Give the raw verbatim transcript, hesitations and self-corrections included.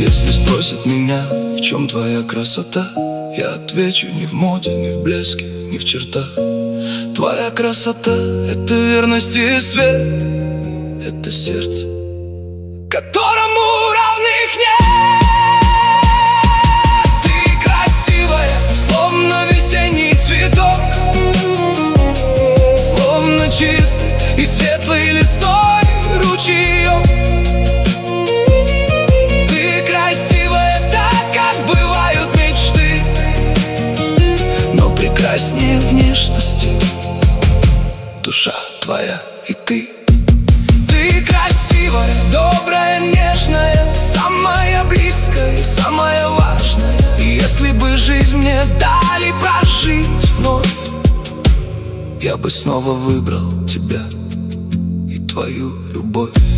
Если спросят меня, в чем твоя красота, я отвечу: ни в моде, ни в блеске, ни в чертах. Твоя красота — это верность и свет, это сердце, которому равных нет. Ты красивая, словно весенний цветок, словно чистый и светлый лесной ручеек. Ты красивая так, как бывают мечты, но прекраснее внешности душа твоя и ты. Ты красивая, добрая, нежная, самая близкая и самая важная. И если бы жизнь мне дали прожить вновь, я бы снова выбрал тебя и твою любовь.